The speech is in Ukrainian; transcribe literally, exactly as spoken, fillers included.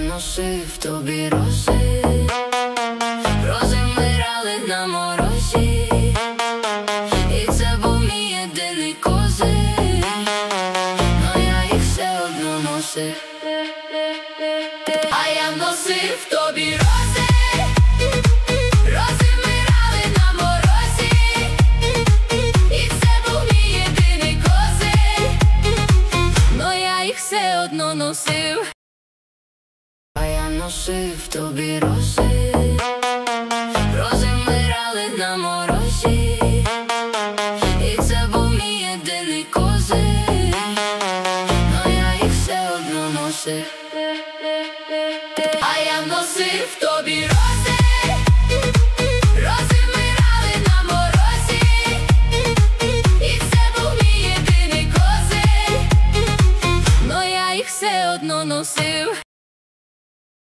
носив тобі рози, рози вмирали на морозі, і це був мій єдиний козир, но я їх все одно носив. А я носив тобі рози, рози вмирали на морозі, і це був мій єдиний козир, но я їх все одно носив. А я носив тобі рози, рози вмирали на морозі, і це був мій єдиний козир, но я їх все одно носив. А я носив тобі рози, рози вмирали на морозі, і це був мій єдиний козир, но я їх все одно носив.